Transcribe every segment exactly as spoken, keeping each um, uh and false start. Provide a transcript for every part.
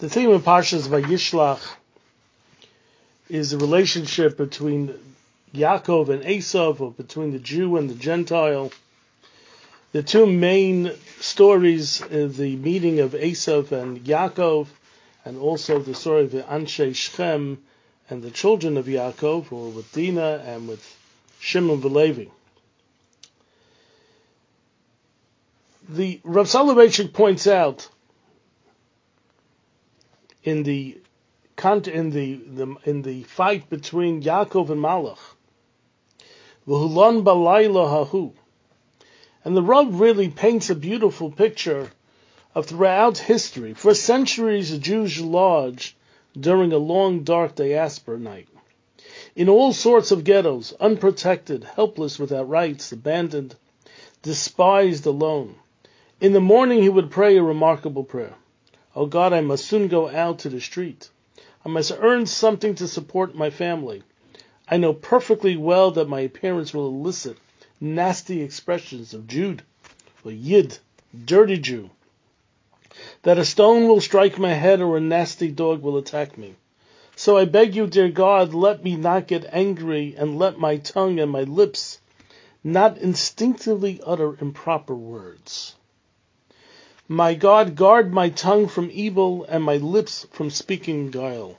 The theme of Parshas Vayishlach is the relationship between Yaakov and Esav, or between the Jew and the Gentile. The two main stories are the meeting of Esav and Yaakov, and also the story of the Anshe Shechem and the children of Yaakov, or with Dinah and with Shimon Velevi. The Rav Soloveitchik points out in the in the, the in the fight between Yaakov and Malach, V'hulan balayla hahu, and the Rav really paints a beautiful picture of throughout history. For centuries, the Jews lodged during a long, dark diaspora night in all sorts of ghettos, unprotected, helpless, without rights, abandoned, despised, alone. In the morning, he would pray a remarkable prayer. Oh God, I must soon go out to the street. I must earn something to support my family. I know perfectly well that my appearance will elicit nasty expressions of Jude, or Yid, dirty Jew, that a stone will strike my head or a nasty dog will attack me. So I beg you, dear God, let me not get angry, and let my tongue and my lips not instinctively utter improper words. My God, guard my tongue from evil and my lips from speaking guile.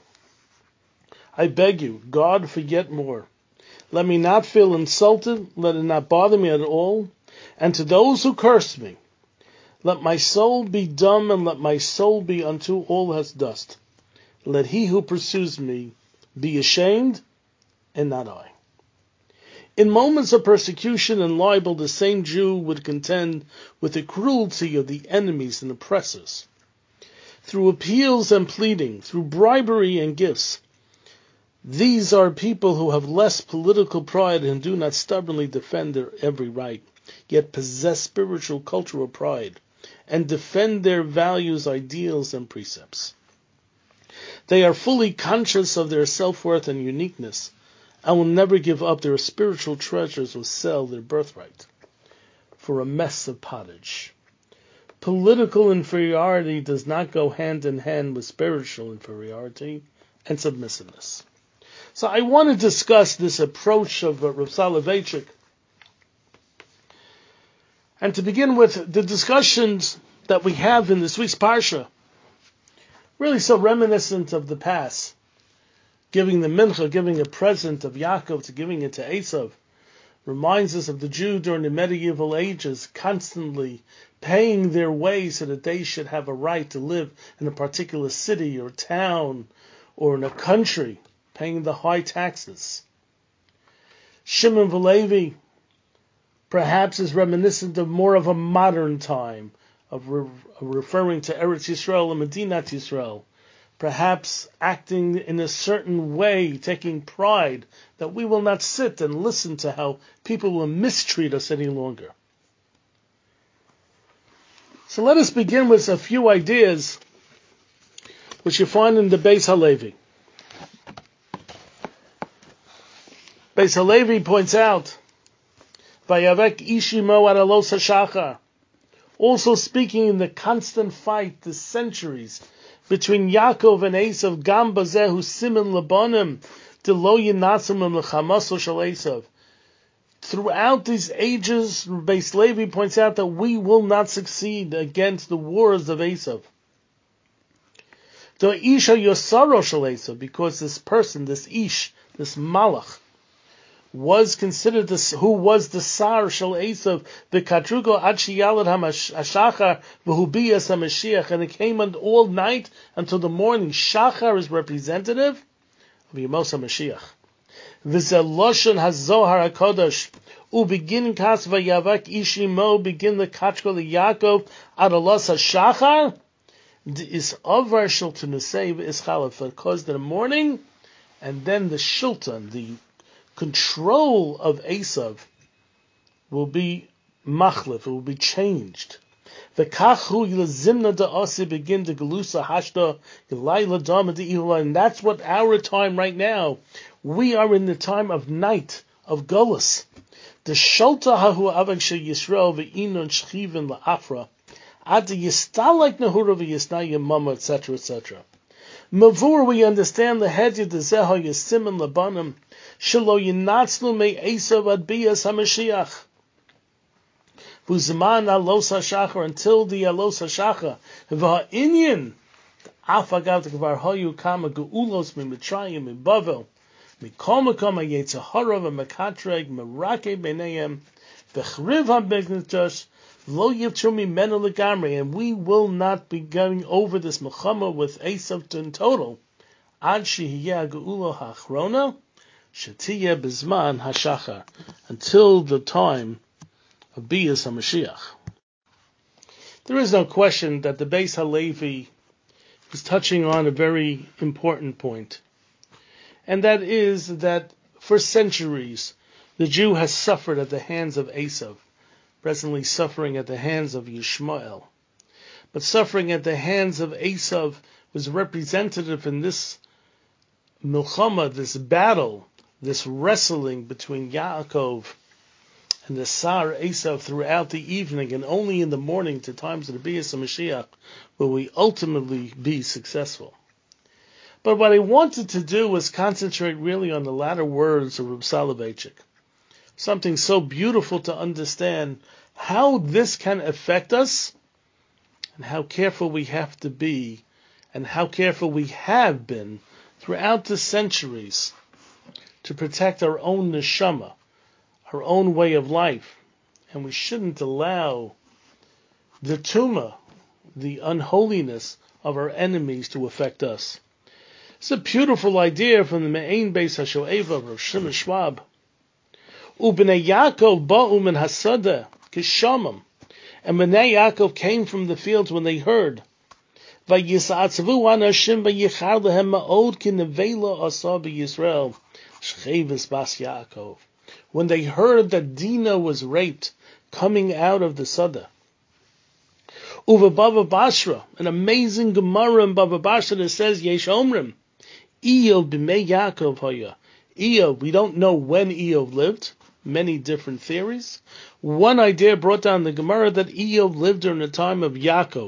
I beg you, God, for yet more. Let me not feel insulted, let it not bother me at all. And to those who curse me, let my soul be dumb, and let my soul be unto all as dust. Let he who pursues me be ashamed, and not I. In moments of persecution and libel, the same Jew would contend with the cruelty of the enemies and oppressors. Through appeals and pleading, through bribery and gifts, these are people who have less political pride and do not stubbornly defend their every right, yet possess spiritual cultural pride and defend their values, ideals, and precepts. They are fully conscious of their self-worth and uniqueness, and will never give up their spiritual treasures or sell their birthright for a mess of pottage. Political inferiority does not go hand in hand with spiritual inferiority and submissiveness. So I want to discuss this approach of uh, Rav Soloveitchik. And to begin with, the discussions that we have in this week's Parsha, really so reminiscent of the past. Giving the mincha, giving a present of Yaakov to giving it to Esav, reminds us of the Jew during the medieval ages constantly paying their way so that they should have a right to live in a particular city or town or in a country, paying the high taxes. Shimon Velevi perhaps is reminiscent of more of a modern time, of re- referring to Eretz Yisrael and Medinat Yisrael, perhaps acting in a certain way, taking pride that we will not sit and listen to how people will mistreat us any longer. So let us begin with a few ideas which you find in the Beis Halevi. Beis Halevi points out, Vayavek ishimo ad alos hashachar, also speaking in the constant fight, the centuries, between Yaakov and Esav, Gam bazehu simin labanim, de lo yinatzim l'chamaso shel Esav. Throughout these ages, Beis Levi points out that we will not succeed against the wars of Esav. The isha yosaro shel Esav, because this person, this ish, this malach, was considered this, who was the sar shel Esav, the katrugo ad sheyalad hashachar v'hubiyas hamashiach, and it came on all night until the morning. Shachar is representative of Yemos HaMashiach. V'zeh loshen hazohar hakodesh ubegin kas vayavak ishimo, begin the katrugo Yaakov ad alos hashachar is avar shel tenusei v'ischalat, for it caused in the morning, and then the shilton, the control of Esav, will be machlif, it will be changed. The kachu yilazimna da'asi, begin to gelusa hashda yilayla dama de'ihula, and that's what our time right now. We are in the time of night, of Golus. The shalta hahu avak she Yisrael ve'inon shchivin la'afra ad yistalek nehura v'yisna yamama, et cetera, et cetera. Mavur, we understand the Hedya de Zeho Yesimim Labanim, Shalo Yinatzlu Me Esav Ad Bias HaMashiach. Vuzman Alos HaShachar, until the Alos HaShachar, V'ha'inyan, Afagav Tekvar Hoyu Kama Geulos Mi Mitzrayim Mi Bavel, Mikol Makom HaYetzahara V'Mekatreg Merake B'neihem, V'chriv HaBeknitosh, Lo Yivtru Mimenu Legamri, and we will not be going over this Mechama with Esav in total, Ad Shehiyah Geulo HaAchrona, Shetiyeh B'zman HaShachar, until the time of Bias HaMashiach. There is no question that the Beis HaLevi is touching on a very important point, and that is that for centuries the Jew has suffered at the hands of Esav, presently suffering at the hands of Yishmael. But suffering at the hands of Esav was representative in this milchama, this battle, this wrestling between Yaakov and the Sar Esav throughout the evening, and only in the morning to times of the Bias HaMashiach will we ultimately be successful. But what I wanted to do was concentrate really on the latter words of Reb Soloveitchik. Something so beautiful to understand how this can affect us and how careful we have to be and how careful we have been throughout the centuries to protect our own neshama, our own way of life. And we shouldn't allow the tumah, the unholiness of our enemies to affect us. It's a beautiful idea from the Me'ain Beis HaShoeva of Rav Shimon Schwab. Ubnei Yaakov ba'u min hasadeh kishamam, and Bnei Yaakov came from the fields when they heard. Vayisatzavu anashim vayichar lehem ma'od ki nevela asa b'Yisrael shcheves bas Yaakov. When they heard that Dinah was raped coming out of the Sada. Uva Bava Basra, an amazing Gemara in Bava Basra that says Yesh Omrim, Eov b'mei Yaakov haya. Eov, we don't know when Eov lived. Many different theories. One idea brought down the Gemara that Eov lived during the time of Yaakov.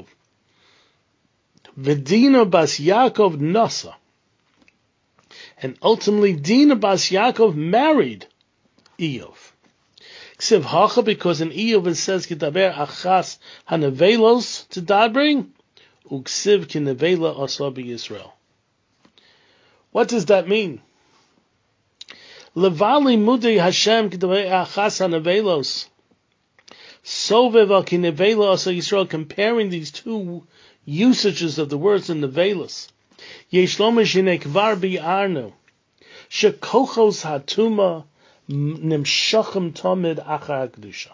V'Dina bas Yaakov nasa. And ultimately Dina bas Yaakov married Eov. Ksiv hacha, because in Eov it says Kitaber achas hanevelos to dabring, uksiv kinevela asabi Yisrael. What does that mean? Levali mudei Hashem Kitaber achas hanevelos. Sovev al kinevela asa Yisrael, comparing these two usages of the words in nevelos. Yeshlom shine kvar bi'arnu. Shekochos hatuma nimshachim tamid achar kedusha.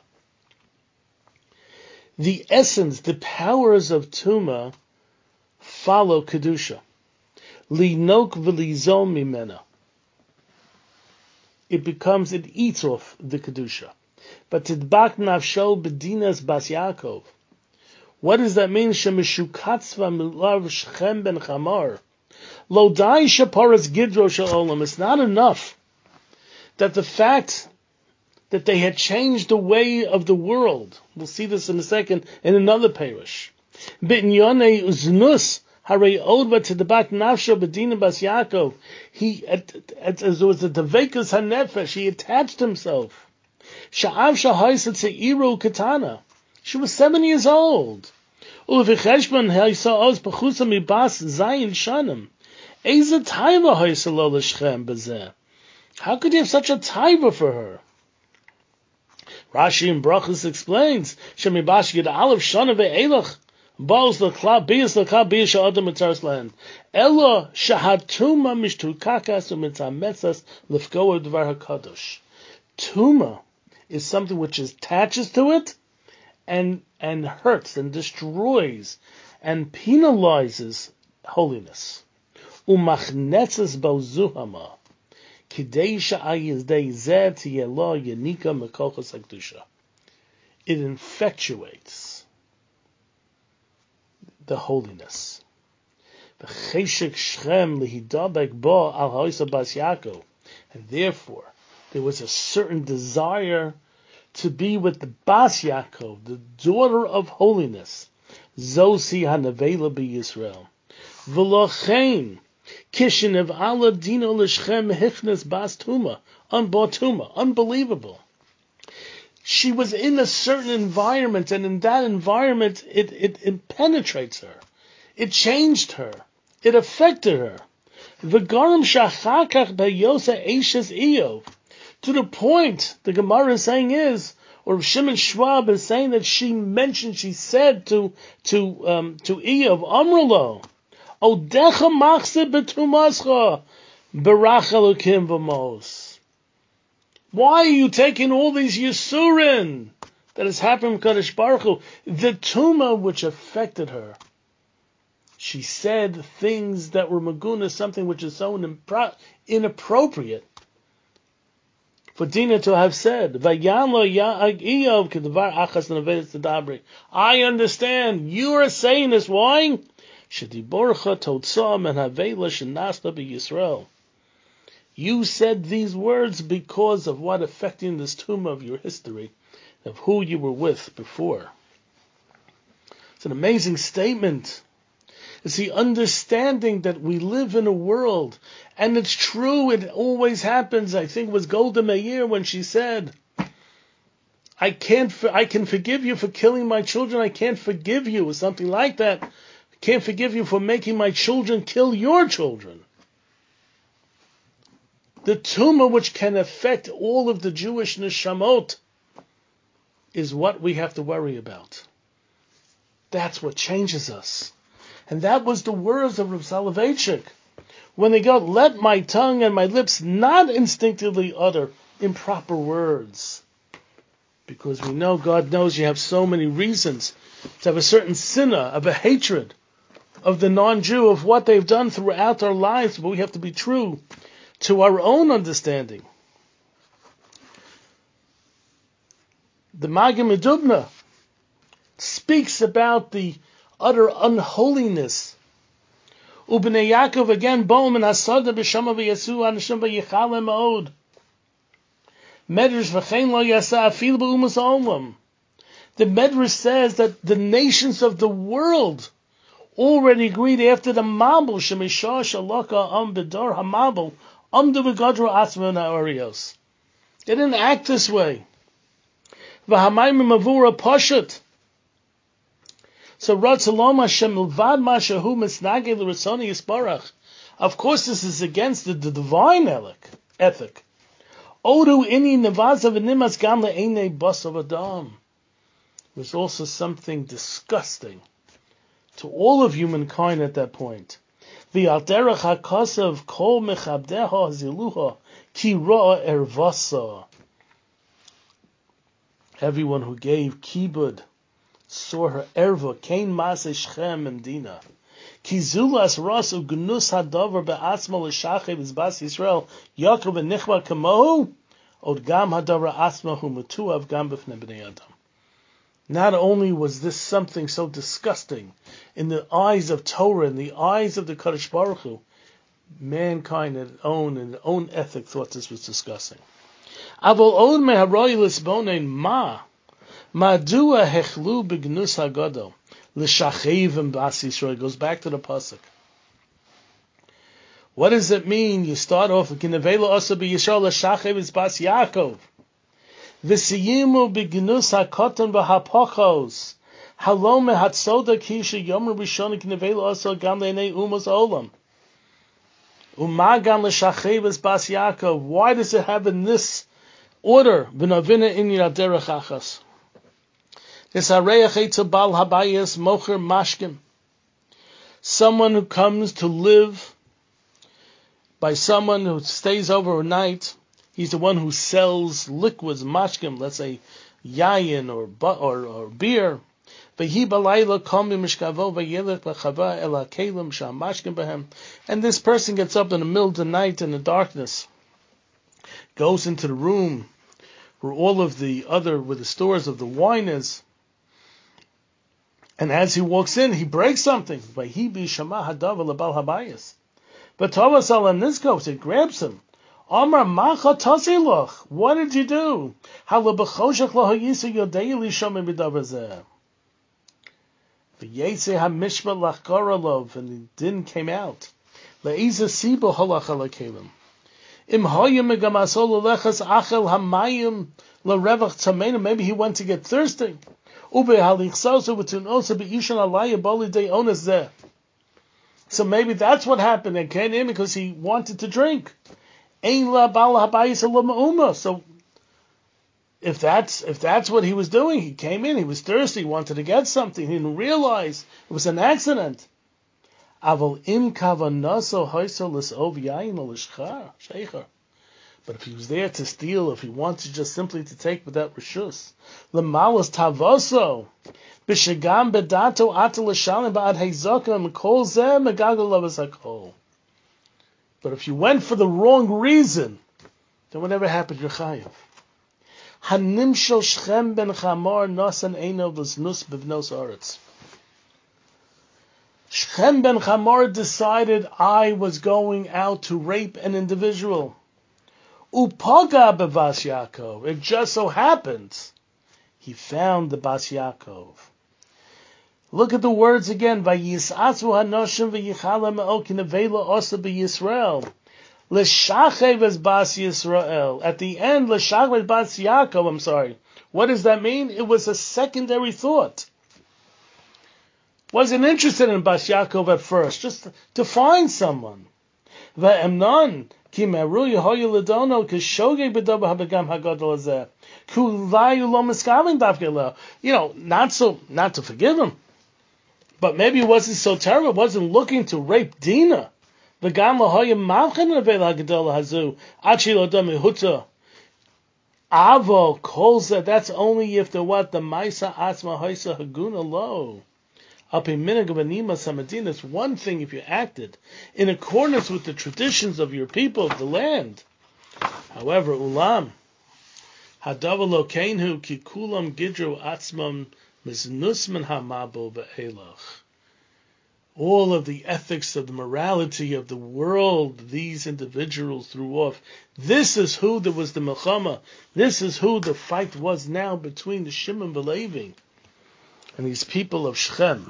The essence, the powers of tuma follow kedusha. Linok v'lizol mimena. It becomes, it eats off the kedusha. But tidbak nafsho b'dinas bas Yaakov. What does that mean? Shemishukatzva milav Shechem ben Chamar. Lo dai shaparas gidro shalom. It's not enough that the fact that they had changed the way of the world. We'll see this in a second in another parish. B'nyonei uznus harei odva tidbak nafsho b'dinas bas Yaakov. He, as it was a devekas hanefesh, he attached himself. Sha'av shahaisa teiru katana. She was seven years old. How could you have such a taiva for her? Rashi in Brachos explains, Shemibash Yid Aleph Shana ve'elach Baals l'klab biyas l'klab biyas sha'adam mitzaras land. Ella shahatuma mishtukakas u'mitzametzas l'fgoa d'var hakadosh. Tuma is something which attaches to it and and hurts and destroys and penalizes holiness. Umachnetzes bauzuhama kidei sha'ayizdei zeh tiyelo yenika mekochos hakdusha. It infatuates the holiness. V'cheshek Shem lihidabek bo al ha'isa bas Yaakov, and therefore there was a certain desire to be with the Bas Yaakov, the daughter of holiness. Zosi hanavela be Yisrael. V'lochein Kishinev ala dino l'shchem hichnes bas tuma. Unbotuma. Unbelievable. She was in a certain environment, and in that environment, it, it, it penetrates her. It changed her. It affected her. V'garam shachakach beyosa eishes Iyov. To the point, the Gemara is saying is, or Shimon Schwab is saying that she mentioned, she said to to um, to Iyov, Amrlo, Odecha machse betumascha, berach Elokim v'mos. Why are you taking all these Yisurin that has happened with Kadosh Baruch Hu? The tumah which affected her. She said things that were maguna, something which is so impro- inappropriate for Dina to have said. I understand. You are saying this. Why? You said these words because of what affecting this tumah of your history, of who you were with before. It's an amazing statement. It's the understanding that we live in a world, and it's true, it always happens. I think it was Golda Meir when she said, I can't, I can forgive you for killing my children, I can't forgive you, or something like that. I can't forgive you for making my children kill your children. The tumah which can affect all of the Jewish neshamot is what we have to worry about. That's what changes us. And that was the words of Rav Soloveitchik. When they go, let my tongue and my lips not instinctively utter improper words. Because we know, God knows you have so many reasons to have a certain sinna, of a hatred of the non-Jew, of what they've done throughout our lives, but we have to be true to our own understanding. The Magid Medubna speaks about the utter unholiness. Ubnei Yaakov again, Boam and Asada b'Shama v'Yasu Anashim v'Yichalem Ma'od. Medrash v'chein lo yasa afil b'umas olam. The Medrash says that the nations of the world already agreed after the Mabul Shemishah Shalaka Am B'Dor HaMabul Am D'V'Gadro Asma Na'arios. They didn't act this way. V'Hamayim Mavura Poshet. So Ratzalom Hashem Ilvad Mashahu Misnagei L'Ratzoni Yisbarach. Of course, this is against the, the divine ethic. Odu Ini Nevaza V'Nimas Gam Le'Einei Basav Adam. Was also something disgusting to all of humankind at that point. V'Alderech HaKasav Kol Mechabdeha Ziluha Ki Ra'a Ervasa. Everyone who gave kibud saw her erva, kain maase shchem and dina. Kizulas rasu gnus hadavar be'atzma l'shachev izbas Yisrael Yaakov and Nichma kamohu od gam hadavar atzma hu mutuav gam b'fnei b'nei Adam. Not only was this something so disgusting in the eyes of Torah, in the eyes of the Kadosh Baruch Hu, mankind in own in their own ethic thought this was disgusting. Avol od meharoy lisbonein ma. Madua hechlu b'gnus hagadol l'shachevim bas Yisrael. Goes back to the pasuk. What does it mean? You start off with kinevela asa b'Yisrael l'shachev bas Yaakov. V'siyimu b'gnus hakoton v'hapochos. Halom mehatzoda kisha yomer b'shon kinevela asa gam le'nei umas olam. Umagam l'shachev bas Yaakov. Why does it have in this order? V'navina in yaderech achas. Someone who comes to live by someone who stays overnight, he's the one who sells liquids, mashkim, let's say yayin or or, or beer. And this person gets up in the middle of the night in the darkness, goes into the room where all of the other, where the stores of the wine is, and as he walks in, he breaks something. But Thomas al Nizkos, it grabs him. Omar macha tasiloch. What did you do? And the din came out. Le'iza sibo halach alakelim. Im hoyim megamasol lechas achel hamayim l'revach tzamena. Maybe he went to get thirsty. Ube halichsosa v'tunosa be'ishan alaya boli de ones zeh. So maybe that's what happened. It came in because he wanted to drink. Ein la bal habayis alama. So if that's if that's what he was doing, he came in, he was thirsty, he wanted to get something, he didn't realize it was an accident. Aval im kavanaso hoyso l'sov yayin l'shchar sheicher. But if he was there to steal, if he wanted just simply to take without reshus, l'malas tavoso b'shegam bedato atal l'shalim ba'ad heizokam kol zeh megagal lavas hakol. But if you went for the wrong reason, then whatever happened, you're chayav. Hanimshel Shchem ben Chamor nosan eino v'znus b'vnos aretz. Shchem ben Chamor decided I was going out to rape an individual. Upaga b'Bas Yaakov. It just so happens he found the Bas Yaakov. Look at the words again. Vayisatzu hanoshim v'yichala me'okin avela osa b'Yisrael. L'shachev es Bas Yisrael. At the end, l'shachev es Bas Yaakov. I'm sorry. What does that mean? It was a secondary thought. Wasn't interested in Bas Yaakov at first, just to find someone. V'emnon ki meru yehoyu l'dono k'shogeg b'doba habegam hagadol hazeh k'ulayu lo miskavin dafke. You know, not so, not to forgive him, but maybe it wasn't so terrible. It wasn't looking to rape Dinah. V'gam lahoyim mavchen nevel hagadol hazu achi lo dami huta. Avo kolza. That's only if the what the ma'isa asma hoisa haguna lo. It's one thing if you acted in accordance with the traditions of your people of the land. However, ulam hadavalo kainhu kikulam gidru atzmam miznusman hamabo be'elach. All of the ethics of the morality of the world, these individuals threw off. This is who there was the milchama. This is who the fight was now between the Shimon and Levi and these people of Shechem.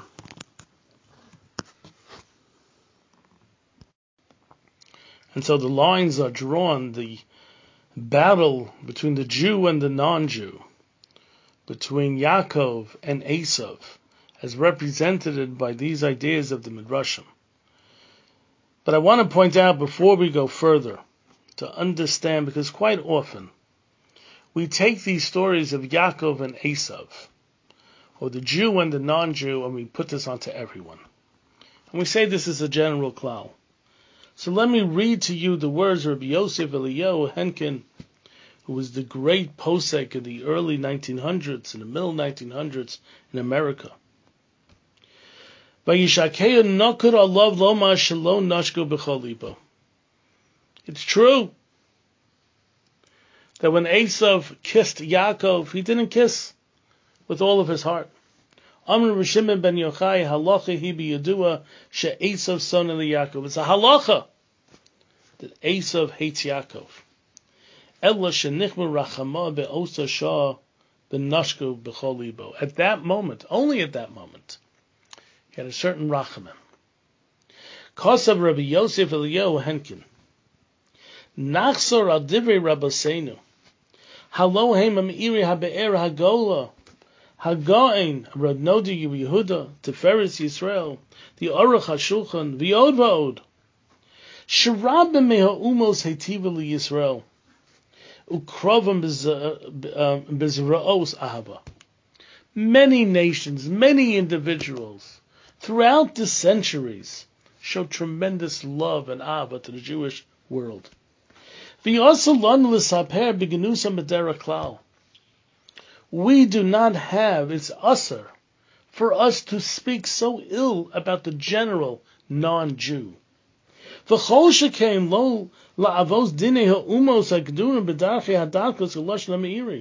And so the lines are drawn, the battle between the Jew and the non-Jew, between Yaakov and Esav, as represented by these ideas of the Midrashim. But I want to point out before we go further, to understand, because quite often we take these stories of Yaakov and Esav, or the Jew and the non-Jew, and we put this onto everyone. And we say this is a general klal. So let me read to you the words of Rabbi Yosef Eliyahu Henkin, who was the great posek in the early nineteen hundreds, in the middle nineteen hundreds in America. It's true that when Esav kissed Yaakov, he didn't kiss with all of his heart. Amr Shimon ben Yochai halacha hi biyadua she'Esav son of Yaakov. It's a halacha that Esav hates Yaakov. Ella shenichma rachama be'osa shah benashko b'chol libo. At that moment, only at that moment, he had a certain rachamim. Kosav Rabbi Yosef Eliyahu Henkin. Nachzor al divrei Rabbeinu. Halo heim amiri habe'er hagola. Hagain Radnodi Yehuda Tiferes Yisrael the Aruch HaShulchan V'od V'od Shirab Meha Umos Heitiva Yisrael Ukrovam Bezraos Ahava. Many nations, many individuals throughout the centuries showed tremendous love and ahava to the Jewish world. V'yasa lan l'saper b'genusa medera klal. We do not have, it's usher, for us to speak so ill about the general non-Jew. V'chol shekain lo la'avos dinei ha'umos ha'gedurim b'darchei ha'darkos ha'lashon ha'meiri.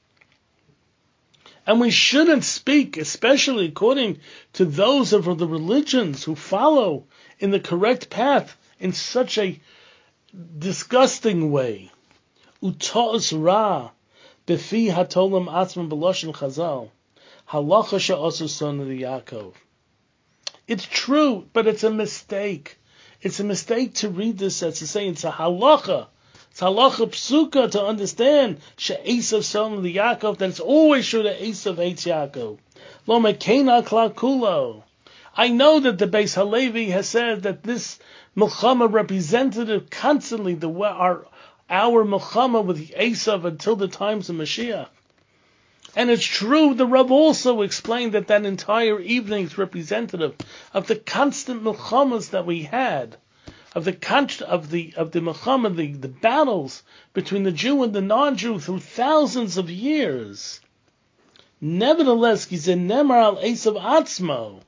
And we shouldn't speak, especially according to those of the religions who follow in the correct path, in such a disgusting way. Uta'os ra. Befi hatolam atzman b'loshen chazal, halacha she'osu son of Yaakov. It's true, but it's a mistake. It's a mistake to read this as to say it's a halacha. It's halacha psuka to understand she'esav son the Yaakov, that it's always true that Esav hates Yaakov. Lo mekena klal kulo. I know that the Beis Halevi has said that this Milchama representative constantly the our our Milchama with Esav until the times of Mashiach. And it's true, the Rav also explained that that entire evening is representative of the constant Milchamas that we had, of the of the of the Milchama, the, the battles between the Jew and the non-Jew through thousands of years. Nevertheless, Nemar al Esav Atzmo.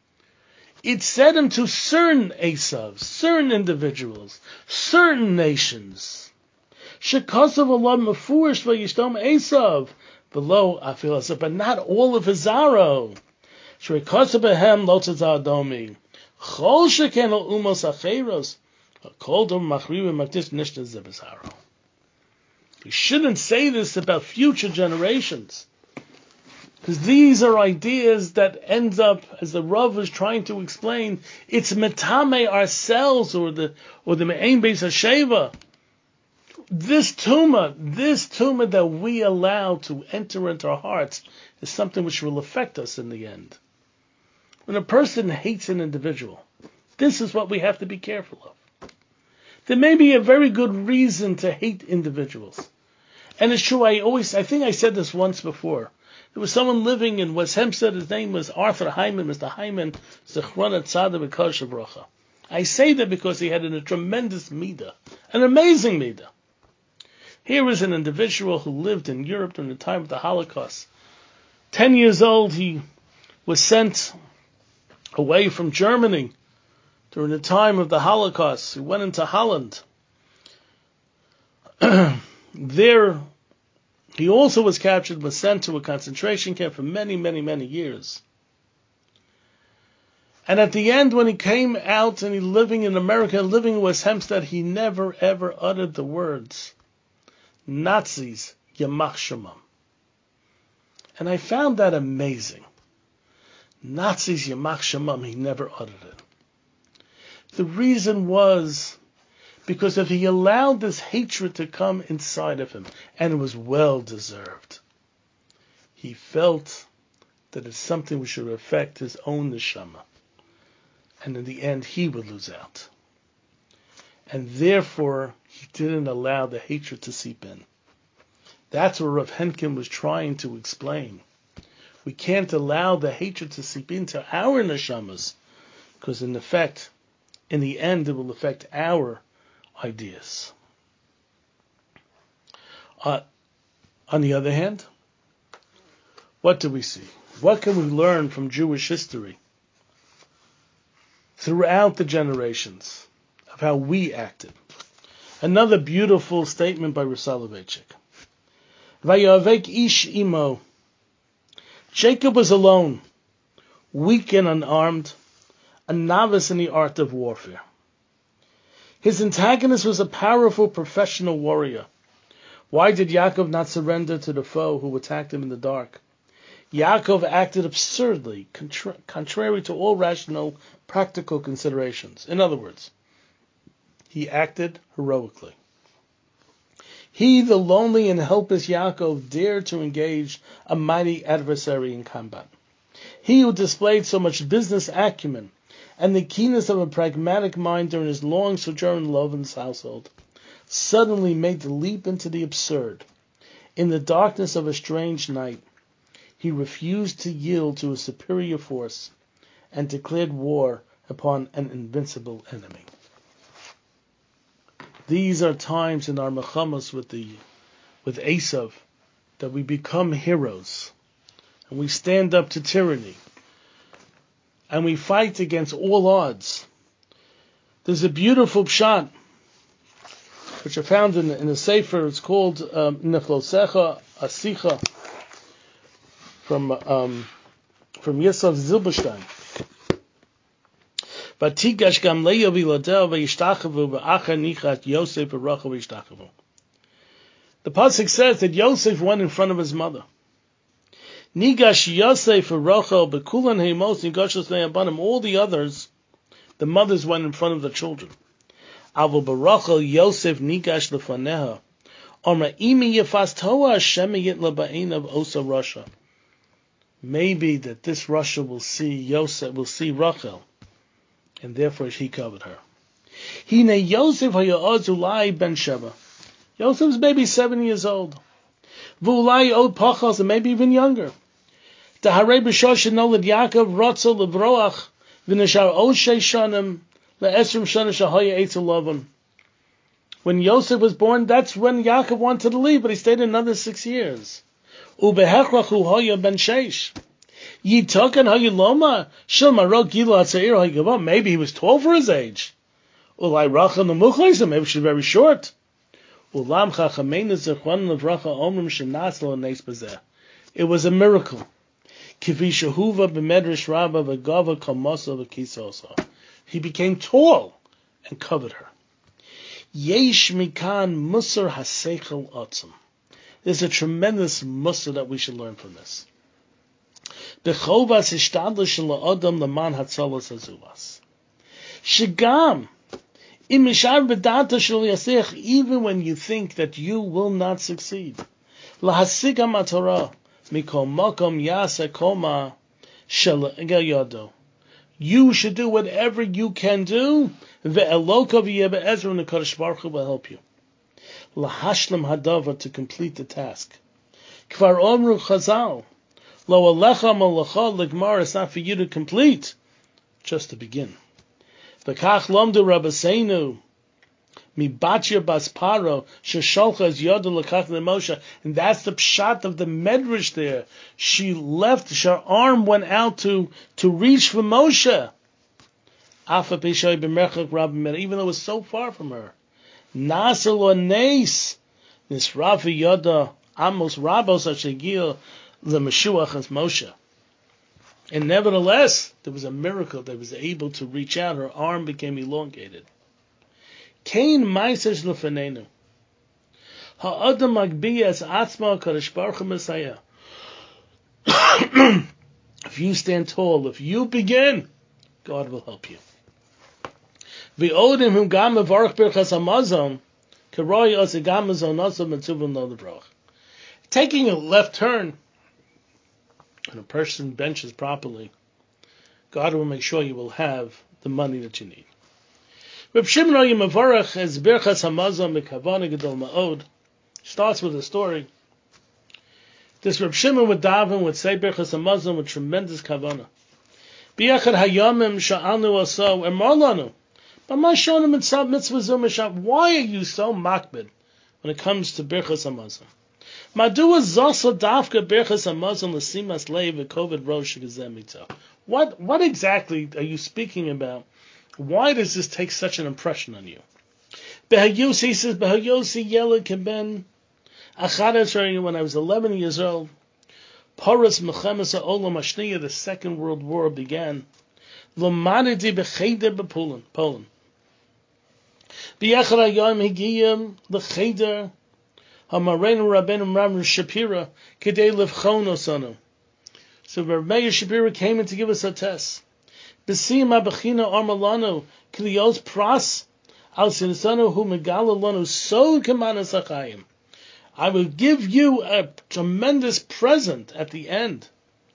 It said him to certain Esavs, certain individuals, certain nations. Shekasav Allah Mefurish v'yishtom Esav, below Afilas, but not all of Hizaro. Shekasav behem lotazah adomi. Chol sheken al umos acheros. Kol dom machriv makdish nishna zebizaro. We shouldn't say this about future generations, because these are ideas that ends up, as the Rav is trying to explain, it's metame ourselves, or the or the me'ain beis hasheva. This tumah, this tumah that we allow to enter into our hearts is something which will affect us in the end. When a person hates an individual, this is what we have to be careful of. There may be a very good reason to hate individuals. And it's true, I always, I think I said this once before. There was someone living in West Hempstead, his name was Arthur Hyman, Mister Hyman, Zechrona Tzaddik B'Kosher Bracha. I say that because he had a tremendous midah, an amazing midah. Here was an individual who lived in Europe during the time of the Holocaust. Ten years old, he was sent away from Germany during the time of the Holocaust. He went into Holland. There, he also was captured, was sent to a concentration camp for many, many, many years. And at the end, when he came out and he living in America, living in West Hempstead, he never, ever uttered the words, Nazis, Yamach Shemam. And I found that amazing. Nazis, Yamach Shemam, he never uttered it. The reason was because if he allowed this hatred to come inside of him, and it was well deserved, he felt that it's something which should affect his own neshama. And in the end, he would lose out. And therefore, he didn't allow the hatred to seep in. That's what Rav Henkin was trying to explain. We can't allow the hatred to seep into our neshamas, because in effect, in the end, it will affect our ideas. Uh, on the other hand, what do we see? What can we learn from Jewish history throughout the generations of how we acted? Another beautiful statement by Rav Soloveitchik. Vayavek ish imo. Jacob was alone, weak and unarmed, a novice in the art of warfare. His antagonist was a powerful professional warrior. Why did Yaakov not surrender to the foe who attacked him in the dark? Yaakov acted absurdly, contra- contrary to all rational, practical considerations. In other words, he acted heroically. He, the lonely and helpless Yaakov, dared to engage a mighty adversary in combat. He who displayed so much business acumen and the keenness of a pragmatic mind during his long sojourn in Lavan's household, suddenly made the leap into the absurd. In the darkness of a strange night, he refused to yield to a superior force and declared war upon an invincible enemy. These are times in our mechamas with the with Esav that we become heroes and we stand up to tyranny and we fight against all odds. There's a beautiful pshat which I found in, in a sefer. It's called um, Neflosecha Asicha from um, from Yosef Zilberstein. Vatigash gam leyo viladel vayishtachavu v'achar nichat Yosef v'rachel vayishtachavu. The pasuk says that Yosef went in front of his mother. Nigash Yosef v'rachel bekulan heimos nigashos ne'abanim. All the others The mothers went in front of the children. Aval barachel Yosef nigash lefaneha. Omra imi yefas toa Hashem yitla ba'inav osa Rasha. Maybe that this Rasha will see Yosef, will see Rachel, and therefore he covered her. Hine Yosef haya'az ulai ben Sheva. Yosef was maybe seven years old. V'ulai od pachas, and maybe even younger. Daharei b'shosh nolad Yaakov rotzel levroach v'neshar oshay shanim le'esrim shana shahaya eitzel lavan. When Yosef was born, that's when Yaakov wanted to leave, but he stayed another six years. Ubehechlachu hoya ben sheish. Yitoken hayuloma shel marok gila atzair haygavam. Maybe he was twelve for his age. Ulai rachel nemuchleisa. Maybe she's very short. Ulam chachameinu zechron levracha omrim shenaslo neis bazeh. It was a miracle. Kivi shehuva b'medrash rabba v'gava kamosa v'kisosa. He became tall and covered her. Yesh mikan musar haseichel otzim. There's a tremendous musar that we should learn from this. Bechovas ishtadlish la'odam leman hatzalas hazuvas. Shigam imishar b'data shel yasech. Even when you think that you will not succeed, lahasig hamatorah mikol makom yaseh koma shel yodo. You should do whatever you can do. Ve'eloka v'yeh be'ezra, and the Kadosh Baruch Hu will help you. Lahashlam hadava, to complete the task. Kvar omru chazal, lo alecha malacha ligmar, it's not for you to complete, just to begin. V'kach lomdu rabbaseinu, mi batya basparo, shesholcha es yodu lekach Moshe, and that's the pshat of the medrash there. She left, her arm went out to, to reach for Moshe. Afa pishay b'merchak rabbi, even though it was so far from her. Nasel or Nes, Nisrafi Yoda Amos Rabos Ashegil the Meshuach as Moshe. And nevertheless, there was a miracle that was able to reach out. Her arm became elongated. Kain Maisesh Lefenenu. Ha'adam Magbiyas Atzma Kadosh Baruch Hu Messiah. If you stand tall, if you begin, God will help you. V'odim him gam mevarach birchas hamazon, keroi os gam mazon osam mitzuvim lo levrach. Taking a left turn, when a person benches properly, God will make sure you will have the money that you need. Reb Shimon Oye mevarach es birchas hamazon mekavana gedol ma'od. Starts with a story. This Reb Shimon would daven, would say birchas hamazon with tremendous kavana. B'yachad hayamim sha'anu aso emarlanu. But my shonim mitzvah mitzvah zumashab. Why are you so makbid when it comes to birchas hamazon? Madua zasa dafka birchas hamazon l'simas leiv v'kovid rosh gezemita. What what exactly are you speaking about? Why does this take such an impression on you? Behayosi, he says, Behayosi yelad keben achad, when I was eleven years old, Paras Mechemes ha'olam hashniya, the Second World War began. Lomadidi b'cheder b'Poland, Poland. B'yachad hayom higiyam l'cheder ha'mareinu rabbeinu Ram Shapira k'dei levchon osanu. So Rabbi Meir Shapira came in to give us a test. B'siyam ha'bechina armalanu k'liyos pras al sinisanu hu megala lanu so k'manas ha'chayim. I will give you a tremendous present at the end.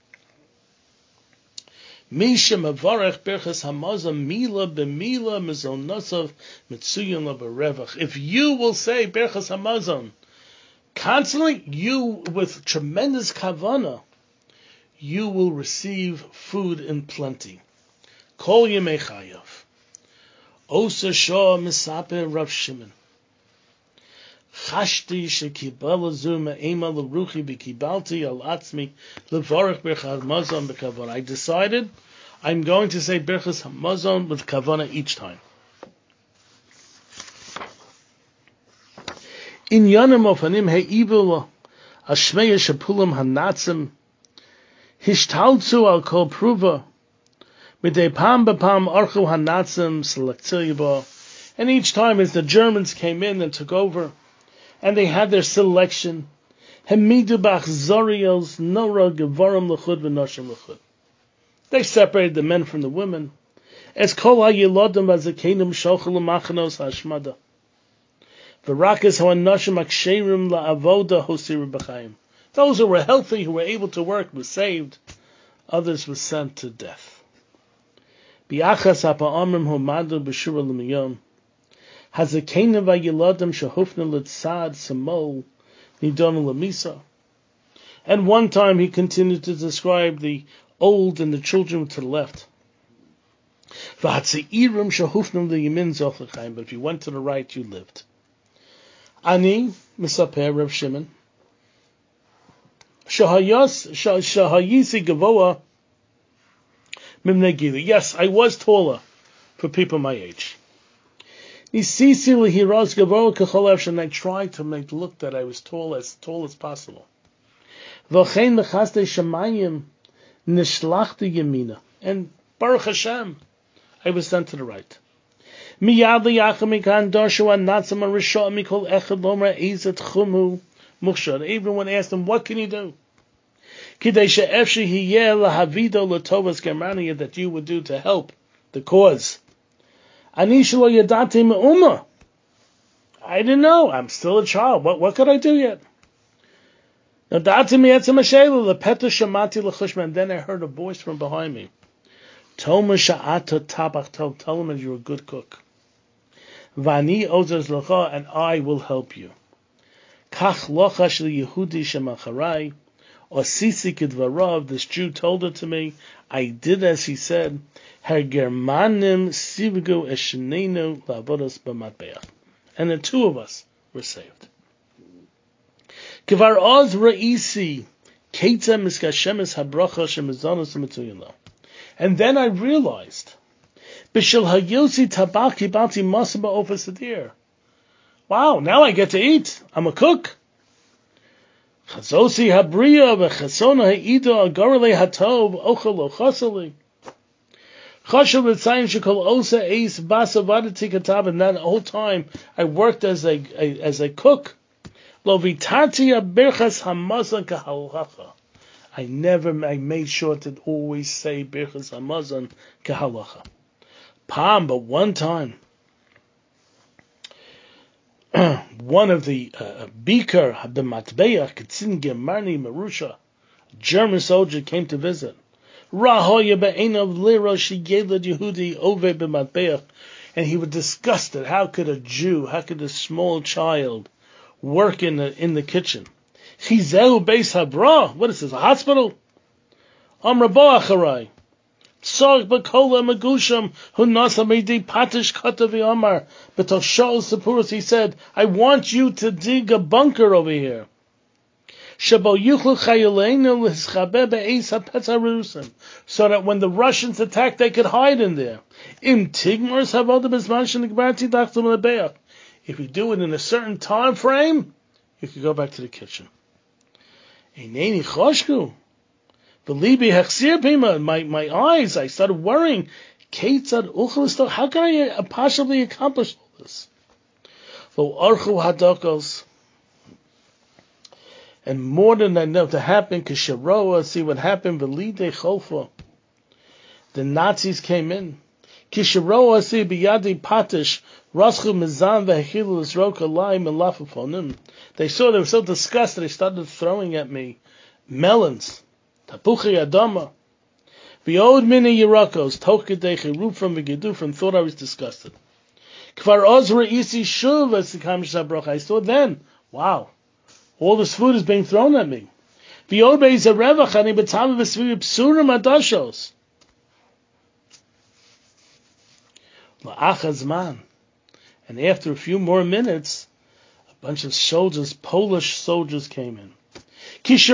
Misha mavarech birchas hamazon mila b'mila mizonosav mitzuyon labarevach. If you will say birchas hamazon constantly, you with tremendous kavana, you will receive food in plenty. Kol yemei chayav. Osa shah misaper Rav Shimon. Chashti shekibala zuma ema l'ruchi b'kibalti al atzmi levarach birchas hamazon b'kavana. I decided I'm going to say birchas hamazon with kavana each time. In yanim ofanim he'ivul ashmeya shapulam hanatzim hishtaltzu al kol pruva midei pam b'pam archu hanatzim selektziyaba. And each time as the Germans came in and took over, and they had their selection, hemidu b'achzorios nora gevarim l'chud v'noshim l'chud. They separated the men from the women, Es kol ha-yilodim v'zakenim shochel l'machanos hashmada. V'rakas ha'anashim aksherim la'avoda hosirim b'chaim. Those who were healthy, who were able to work, were saved. Others were sent to death. Bi'achas ha'pa'amrim homadu b'shura l'miyom. Hazakenim v'yilodim shehufna l'tzad samol nidonu l'misa. And one time he continued to describe the old and the children to the left. But if you went to the right, you lived. Ani misaper Rav Shimon. Shahayisi gavoa mimnei gili. Yes, I was taller for people my age. Nisisi lehiraz gavoa kachol, and I tried to make look that I was tall as tall as possible. V'chein lechaste shamayim nishlachti yamina, and Baruch Hashem, I was sent to the right. Miyad liyachamikan darshu anatzam arisha mikol echad lomra izet chumu muchshad. Everyone asked him, what can you do? Kidei she'efshi hiyeh lahavido latovas germania, that you would do to help the cause. Ani shelo yadati me'uma. I didn't know. I'm still a child. What what could I do yet? And then I heard a voice from behind me. Tell him that you're a good cook. And I will help you. This Jew told it to me. I did as he said. And the two of us were saved. Kivar oz ra'isi keita miskashemes habracha shemizanos mituyinlo. And then I realized, b'shel hayosi tabak kibalti masaba ofa sadir. Wow, now I get to eat. I'm a cook. Chazosi habriya v'chasona ha'ido agarele hatov ochel lo chasali. Chashal l'tzayim shekol osa eis basavadati katab. And that whole time I worked as a, a as a cook. Lo vitati birchas hamazon kahalacha. I never, I made sure to always say birchas hamazon kahalacha. Pam, but one time, one of the uh, beaker b'matbeach katzin gemarni merusha, a German soldier came to visit. Rahoya be'enav lira sheyelad Yehudi ove b'matbeach, and he was disgusted. How could a Jew, how could a small child work in the in the kitchen? Chizeu beis habra. What is this? A hospital? Amra ba'acharai. Tzarich b'kola megusham hu nasa meidi patish katavi amar. But to show Sapurus, he said, I want you to dig a bunker over here. Shebo yuchlu chayaleinu l'schabe be'eis ha'petzarusim. So that when the Russians attack, they could hide in there. Im tigmars havoda b'zman shenigbarti dachtum lebeach. If you do it in a certain time frame, you could go back to the kitchen. Eineni choshku. V'libi hechsir pima. My my eyes, I started worrying. Keitzad uchel. How can I possibly accomplish all this? Lo archu hadokos. And more than enough to happen, Kisharoa, see what happened, V'lidei cholfa. The Nazis came in. Kisharoa, see biyadi patish, raschu mizan ve'hechilu l'sroka laim and lafafonim. They saw, they were so disgusted, they started throwing at me melons, tapuchi adama, v'yod mini yirakos, tokidei chirufim v'gedufim, thought I was disgusted. Kvar ozra isi shuv as the kamish sabroch. I saw then, wow, all this food is being thrown at me. V'yod beis a revach ani b'tam v'svi psurim adashos. La'achazman. And after a few more minutes, a bunch of soldiers, Polish soldiers, came in. When they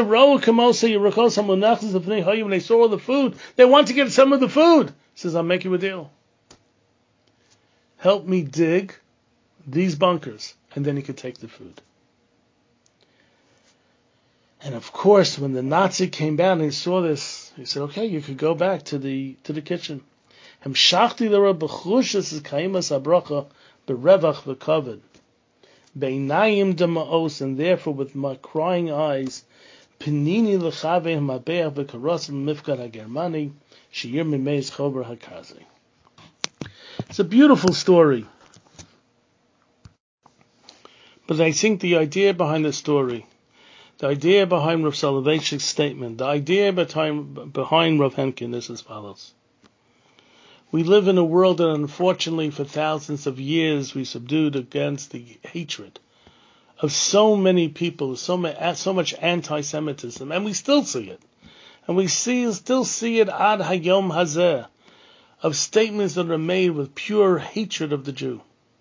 saw all the food, they want to get some of the food. He says, I'll make you a deal. Help me dig these bunkers, and then you can take the food. And of course, when the Nazi came down and he saw this, he said, okay, you could go back to the to the kitchen. And therefore with my crying eyes, Pinini l'chaveh mabeach v'karosim mifkad hagermani she'ir mimeiz chober hakazi. It's a beautiful story. But I think the idea behind the story, the idea behind Rav Soloveitchik's statement, the idea behind, behind Rav Henkin is as follows. We live in a world that unfortunately for thousands of years we subdued against the hatred of so many people, so, many, so much anti-Semitism, and we still see it. And we see, still see it ad hayom hazeh, of statements that are made with pure hatred of the Jew.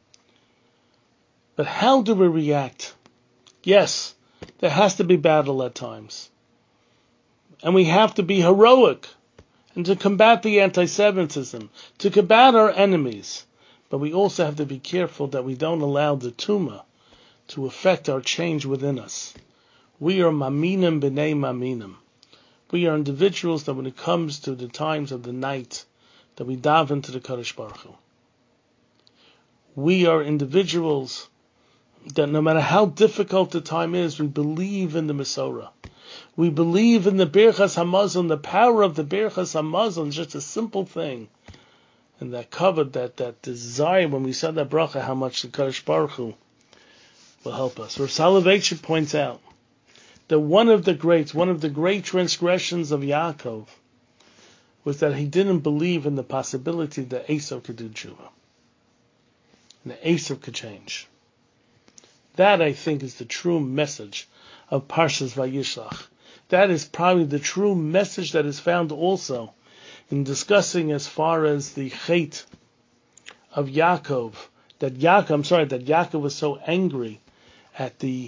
But how do we react? Yes, there has to be battle at times. And we have to be heroic and to combat the anti-Semitism, to combat our enemies. But we also have to be careful that we don't allow the tumah to affect our change within us. We are maminim b'nei maminim. We are individuals that when it comes to the times of the night, that we daven to the Kadosh Baruch Hu. We are individuals that no matter how difficult the time is, we believe in the Masorah. We believe in the Birchas Hamazon, the power of the Birchas Hamazon, just a simple thing. And that covered, that, that desire, when we said that bracha, how much the Kadosh Baruch Hu will help us. Rav Soloveitchik points out that one of the greats, one of the great transgressions of Yaakov was that he didn't believe in the possibility that Esau could do tshuva. And that Esau could change. That, I think, is the true message of Parshas Vayishlach. That is probably the true message that is found also in discussing as far as the chait of Yaakov. That Yaakov, I'm sorry, that Yaakov was so angry at the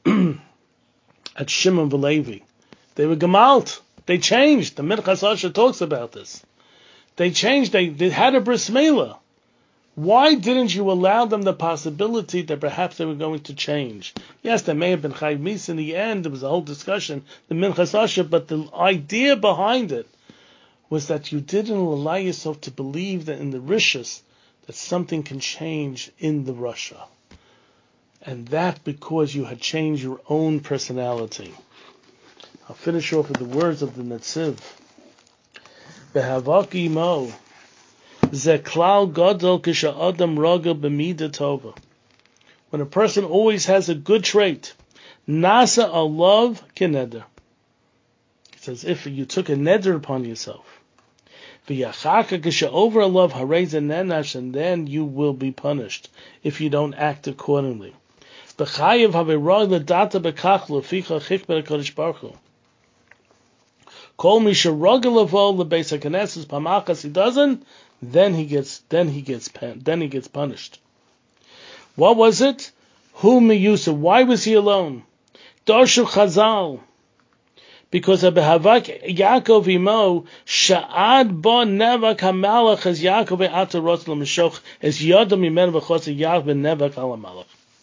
at Shimon v'Levi. They were gemalt. They changed. The Minchas Asher talks about this. They changed. They, they had a bris milah. Why didn't you allow them the possibility that perhaps they were going to change? Yes, there may have been Chayv Mis in the end. There was a whole discussion, the Minchas Asher, but the idea behind it was that you didn't allow yourself to believe that in the Rishus that something can change in the Russia. And that because you had changed your own personality. I'll finish off with the words of the Netziv. Behavak imo. When a person always has a good trait, nasa alav keneder. It's as if you took a neder upon yourself. Over alav hareza nenash, and then you will be punished if you don't act accordingly. B'chayev haveroi ledata bekach leficha chikber kodesh baruch hu. Kol misha ragalavol lebeis hakeneses pamachas. He doesn't. Then he gets, then he gets, then he gets punished. What was it? Who miyusa? Why was he alone? Darshu Chazal, because of Behavak Yaakov imo sha'ad ba nevak hamalach as Yaakov e'atarot l'mishoch as yadam imen v'chos Yaakov nevak halamalach.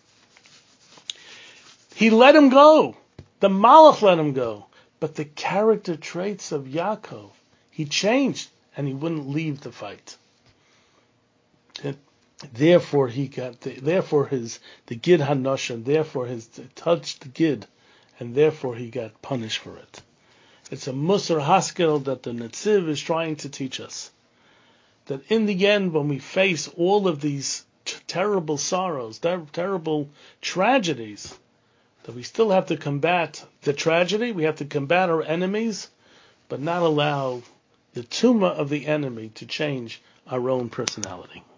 He let him go. The malach let him go, but the character traits of Yaakov, he changed. And he wouldn't leave the fight. And therefore, he got. The, therefore, his the gid hanoshan. Therefore, his touched the gid, and therefore he got punished for it. It's a musar haskel that the Netziv is trying to teach us. That in the end, when we face all of these t- terrible sorrows, ter- terrible tragedies, that we still have to combat the tragedy. We have to combat our enemies, but not allow the tumah of the enemy to change our own personality.